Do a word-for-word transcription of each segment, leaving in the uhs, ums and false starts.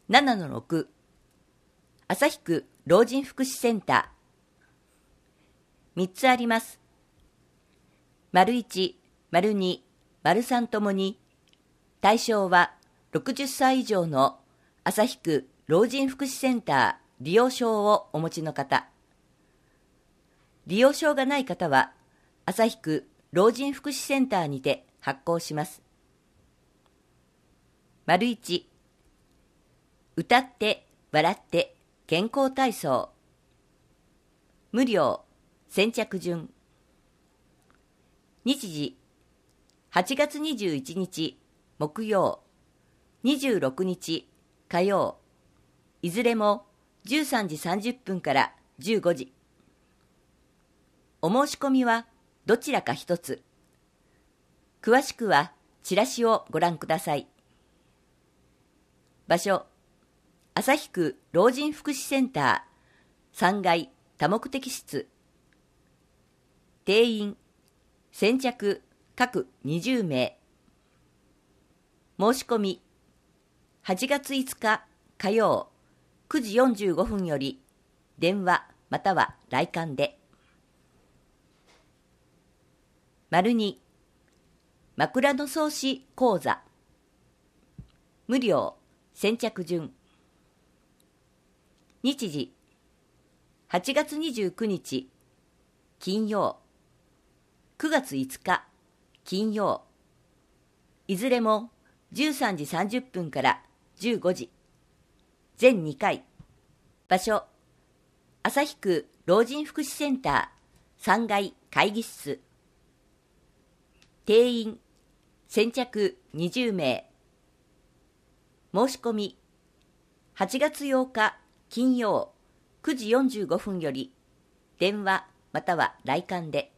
ななのろく、旭区老人福祉センター。みっつあります。丸いち、丸に、丸さんともに、対象はろくじゅっさい以上の旭区老人福祉センター利用証をお持ちの方。利用証がない方は、旭区老人福祉センターにて発行します。丸いち、歌って笑って健康体操。無料、先着順。日時、はちがつにじゅういちにち木曜、にじゅうろくにち火曜、いずれもじゅうさんじさんじゅっぷんからじゅうごじ。お申し込みはどちらか一つ。詳しくはチラシをご覧ください。場所、旭区老人福祉センターさんがい多目的室。定員、先着各にじゅうめい。申し込み、はちがついつか火曜くじよんじゅうごふんより電話または来館で。丸に、枕草子講座。無料、先着順。日時、はちがつにじゅうくにち金曜、くがついつか金曜、いずれもじゅうさんじさんじゅっぷんからじゅうごじ。全にかい。場所、旭区老人福祉センターさんがい会議室。定員、先着にじゅうめい。申し込み、はちがつようか金曜くじよんじゅうごふんより電話または来館で。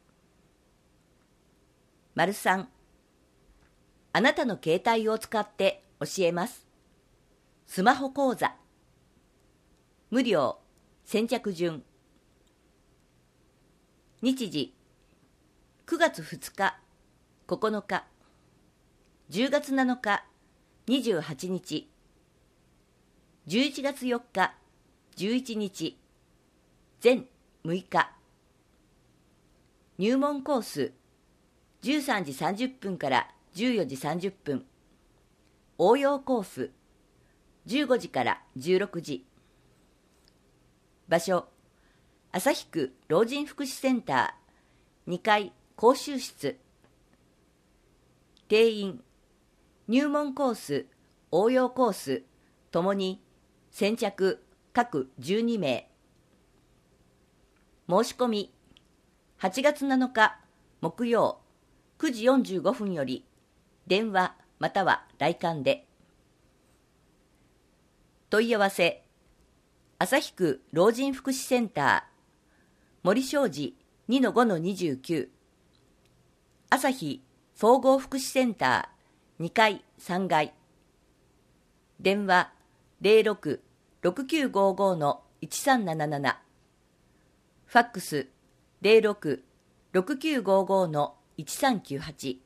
丸さん、あなたの携帯を使って教えます。スマホ講座。無料、先着順。日時、くがつふつか、ここのか、じゅうがつなのか、にじゅうはちにち、じゅういちがつよっか、じゅういちにち、全むいか。入門コース、じゅうさんじさんじゅっぷんからじゅうよじさんじゅっぷん。応用コース、じゅうごじからじゅうろくじ。場所、旭区老人福祉センターにかい講習室。定員、入門コース、応用コースともに先着各じゅうにめい。申し込み、はちがつなのか木曜くじよんじゅうごふんより電話または来館で。問い合わせ、旭区老人福祉センター森正二 にのごのにじゅうきゅう。旭総合福祉センターにかいさんがい。電話 ゼロろく ろくきゅうごご のいちさんなななな。ファックス ゼロろく ろくきゅうごご のいちさんきゅうはち。